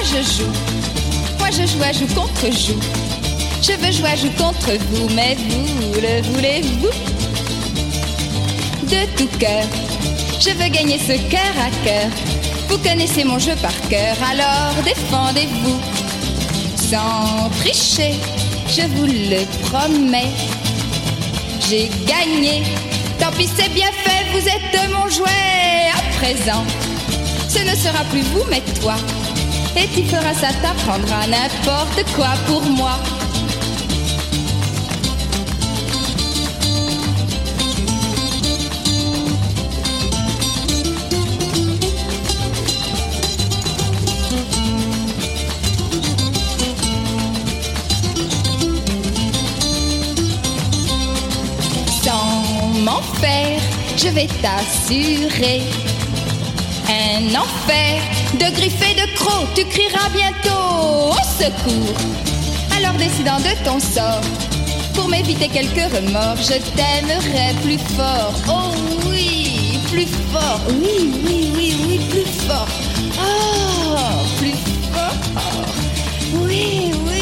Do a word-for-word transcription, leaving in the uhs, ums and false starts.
je joue. Moi je joue à joue contre joue. Je veux jouer à joue contre vous, mais vous le voulez-vous? De tout cœur, je veux gagner ce cœur à cœur. Vous connaissez mon jeu par cœur, alors défendez-vous. Sans tricher, je vous le promets. J'ai gagné, tant pis c'est bien fait, vous êtes mon jouet. À présent, ce ne sera plus vous mais toi. Et tu feras ça, t'apprendras n'importe quoi pour moi. M'en faire, je vais t'assurer un enfer de griffes et de crocs. Tu crieras bientôt au secours. Alors décidant de ton sort, pour m'éviter quelques remords, je t'aimerai plus fort. Oh oui, plus fort. Oui, oui, oui, oui, plus fort. Oh, plus fort. Oui, oui.